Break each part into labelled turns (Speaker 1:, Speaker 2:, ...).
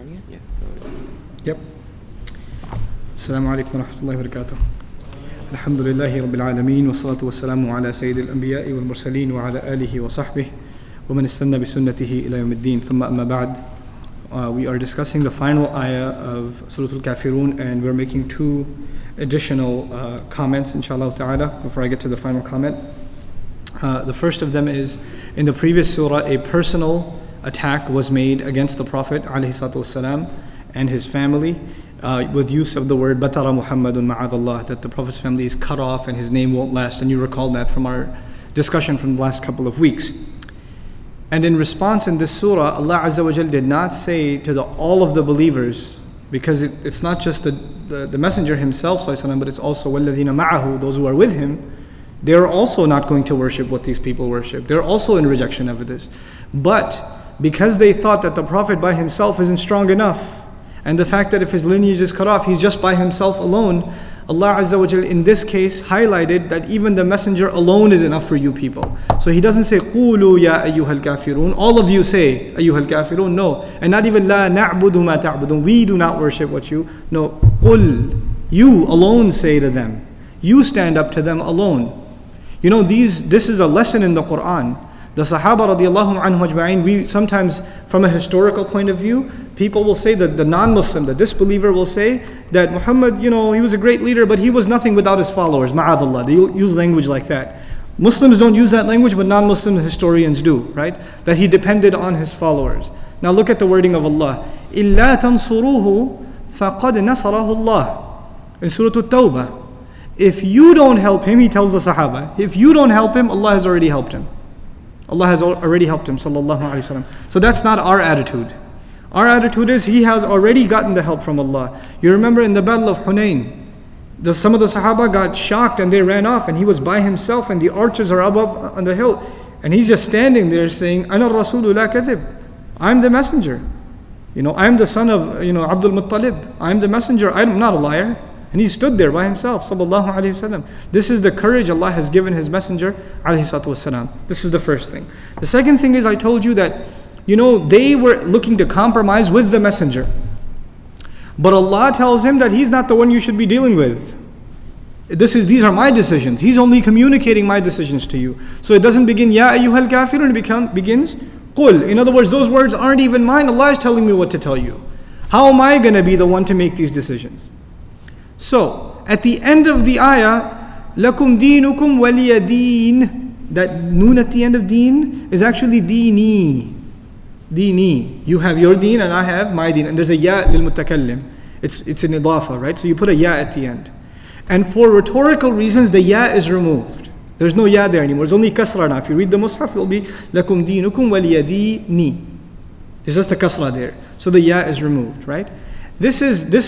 Speaker 1: on yet? Yeah.
Speaker 2: Yep. Assalamu alaikum wa rahmatullahi wa barakatuh. Alhamdulillahi rabbil alameen wa salatu wa salamu ala sayyidil anbiya'i wal mursaleen wa ala alihi wa sahbihi wa man istanna bi sunnatihi ila yawmiddin. Thumma amma ba'd. We are discussing the final ayah of Surah Al-Kafirun, and we're making two additional comments, inshallah ta'ala, before I get to the final comment. The first of them is, in the previous surah, a personal attack was made against the Prophet ﷺ and his family with use of the word Batara Muhammadun ma'adallah, that the Prophet's family is cut off and his name won't last, and you recall that from our discussion from the last couple of weeks. And in response in this surah, Allah Azza wa Jal did not say to all of the believers, because it's not just the messenger himself, but it's also وَالَّذِينَ مَعَهُ, those who are with him. They're also not going to worship what these people worship. They're also in rejection of this. But because they thought that the Prophet by himself isn't strong enough, and the fact that if his lineage is cut off, he's just by himself alone, Allah Azza wa Jal in this case highlighted that even the messenger alone is enough for you people. So he doesn't say قُولُوا يَا أَيُّهَا الْكَافِرُونَ, all of you say أَيُّهَا الْكَافِرُونَ, no. And not even لَا نَعْبُدُ مَا تَعْبُدُونَ, we do not worship what you, no. قُل, you alone say to them. You stand up to them alone. You know, this is a lesson in the Quran. The Sahaba radiallahu anhum ajma'in, we sometimes, from a historical point of view, people will say that the non-Muslim, the disbeliever will say that Muhammad, he was a great leader, but he was nothing without his followers, ma'adallah. They use language like that. Muslims don't use that language, but non-Muslim historians do, right? That he depended on his followers. Now look at the wording of Allah. إِلَّا تَنْصُرُوهُ فَقَدْ نَصَرَهُ اللَّهُ. In Surah At-Tawbah. If you don't help him, he tells the Sahaba, if you don't help him, Allah has already helped him. Allah has already helped him, sallallahu alayhi wa sallam. So that's not our attitude. Our attitude is he has already gotten the help from Allah. You remember in the Battle of Hunayn, some of the Sahaba got shocked and they ran off, and he was by himself and the archers are up on the hill. And he's just standing there saying, Ana Rasulu la kadhib. I'm the messenger. I'm the son of Abdul Muttalib. I'm the messenger. I'm not a liar. And he stood there by himself, sallallahu alayhi wasallam. This is the courage Allah has given his messenger, alayhi salatu wasalam. This is the first thing. The second thing is, I told you that, they were looking to compromise with the messenger. But Allah tells him that he's not the one you should be dealing with. These are my decisions. He's only communicating my decisions to you. So it doesn't begin, Ya ayyuhal kafirun, it begins, Qul. In other words, those words aren't even mine. Allah is telling me what to tell you. How am I going to be the one to make these decisions? So, at the end of the ayah, لَكُمْ دِينُكُمْ وَلِيَ دِينٍ, that noon at the end of deen is actually dini. Dini. You have your deen and I have my deen. And there's a ya lil mutakallim. It's an idafa, right? So you put a ya at the end. And for rhetorical reasons, the ya is removed. There's no ya there anymore. There's only kasra now. If you read the mushaf, it will be لَكُمْ دِينُكُمْ وَلِيَ دِينِ. There's just a kasra there. So the ya is removed, right? This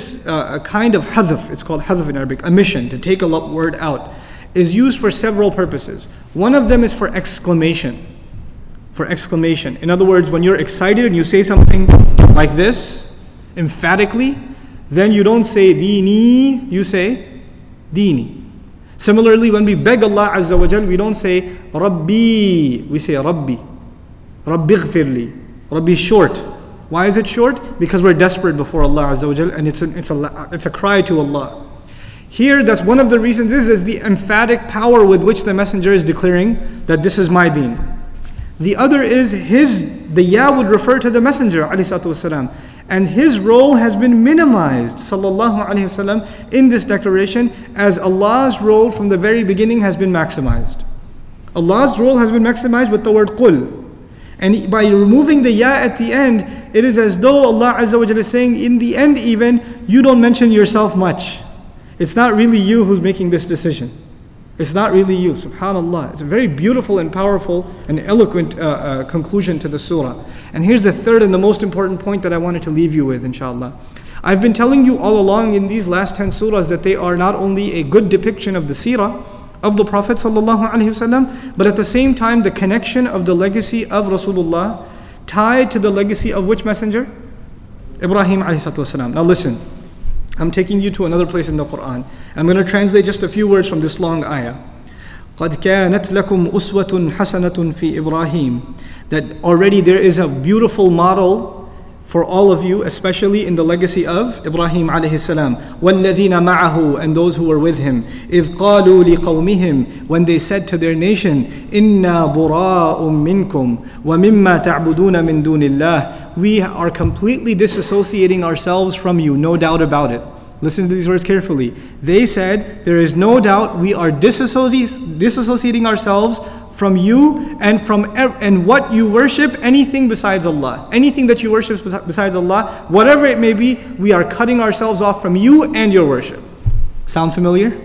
Speaker 2: a kind of hadf, it's called hadf in Arabic, omission, to take a word out, is used for several purposes. One of them is for exclamation. For exclamation. In other words, when you're excited and you say something like this, emphatically, then you don't say dini, you say dini. Similarly, when we beg Allah Azza wa Jal, we don't say Rabbi, we say Rabbi. Rabbi ghfirli. Rabbi is short. Why is it short? Because we're desperate before Allah Azza wa Jal, and it's a cry to Allah. Here, that's one of the reasons is the emphatic power with which the messenger is declaring that this is my deen. The other is the ya would refer to the messenger alayhi salatu wasalam, and his role has been minimized sallallahu alayhi wasallam in this declaration, as Allah's role from the very beginning has been maximized. Allah's role has been maximized with the word qul. And by removing the ya at the end, it is as though Allah Azza wa Jalla is saying, in the end even, you don't mention yourself much. It's not really you who's making this decision. It's not really you, subhanAllah. It's a very beautiful and powerful and eloquent conclusion to the surah. And here's the third and the most important point that I wanted to leave you with, inshallah. I've been telling you all along in these last 10 surahs that they are not only a good depiction of the seerah of the Prophet sallallahu alaihi wasallam, but at the same time the connection of the legacy of Rasulullah tied to the legacy of which messenger? Ibrahim alayhi salatu wasalam. Now listen, I'm taking you to another place in the Quran. I'm going to translate just a few words from this long ayah. قَدْ كَانَتْ لَكُمْ أُسْوَةٌ حَسَنَةٌ فِي إِبْرَاهِيمَ. That already there is a beautiful model for all of you, especially in the legacy of Ibrahim alayhi salam. وَالَّذِينَ مَعَهُ, and those who were with him. إِذْ قَالُوا لِقَوْمِهِمْ, when they said to their nation, إِنَّا بُرَاءٌ مِّنْكُمْ وَمِمَّا تَعْبُدُونَ مِن دُونِ اللَّهِ, we are completely disassociating ourselves from you, no doubt about it. Listen to these words carefully. They said, there is no doubt we are disassociating ourselves from you and what you worship, anything besides Allah. Anything that you worship besides Allah, whatever it may be, we are cutting ourselves off from you and your worship. Sound familiar?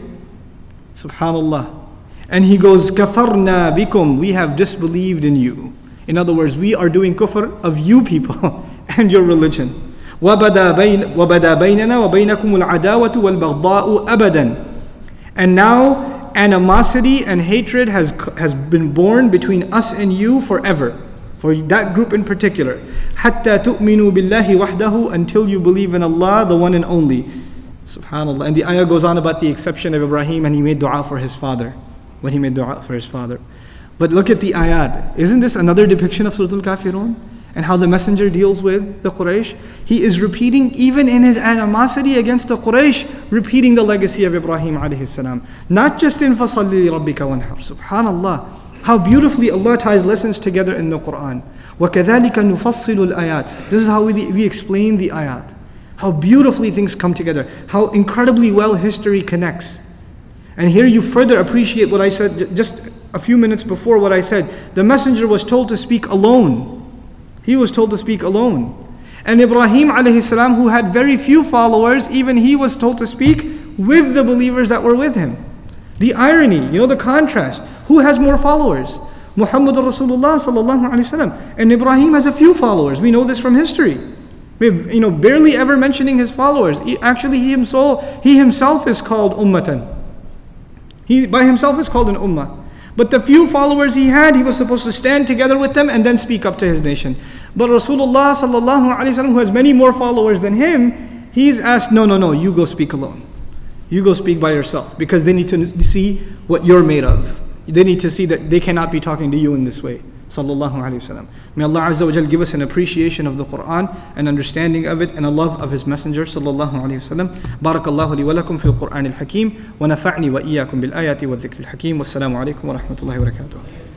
Speaker 2: Subhanallah. And he goes, كَفَرْنَا بِكُمْ, we have disbelieved in you. In other words, we are doing kufr of you people and your religion. وَبَدَا بَيْنَنَا وَبَيْنَكُمُ الْعَدَاوَةُ وَالْبَغْضَاءُ أَبَدًا. And now animosity and hatred has been born between us and you forever, for that group in particular. حَتَّى تُؤْمِنُوا بِاللَّهِ وَحْدَهُ, until you believe in Allah, the one and only. Subhanallah. And the ayah goes on about the exception of Ibrahim, and he made dua for his father. When he made dua for his father. But look at the ayat. Isn't this another depiction of Surah Al-Kafirun? And how the messenger deals with the Quraysh? He is repeating, even in his animosity against the Quraysh, repeating the legacy of Ibrahim alayhi salam. Not just in فَصَلِّ لِرَبِّكَ وَانْحَرْ. Subhanallah. How beautifully Allah ties lessons together in the Quran. وَكَذَلِكَ نُفَصِّلُ الْآيَاتِ. This is how we explain the ayat. How beautifully things come together. How incredibly well history connects. And here you further appreciate what I said just a few minutes before what I said. The messenger was told to speak alone. He was told to speak alone. And Ibrahim alayhi salam, who had very few followers, even he was told to speak with the believers that were with him. The irony, the contrast. Who has more followers? Muhammad Rasulullah sallallahu alayhi wasallam. And Ibrahim has a few followers. We know this from history. We've, barely ever mentioning his followers. Actually, he himself is called ummatan. He by himself is called an ummah. But the few followers he had, he was supposed to stand together with them and then speak up to his nation. But Rasulullah sallallahu alaihi wasallam, who has many more followers than him, he's asked, no, you go speak alone. You go speak by yourself, because they need to see what you're made of. They need to see that they cannot be talking to you in this way. Sallallahu alaihi wasallam. May Allah Azza wa Jal give us an appreciation of the Quran, an understanding of it, and a love of His Messenger sallallahu alaihi wasallam. Barakallahu li wa lakum fil Quran al-Hakim, wa nafa'ni wa iyyakum bil ayati wa dhikr al-Hakim. Wassalamu alaikum wa rahmatullahi wa barakatuh.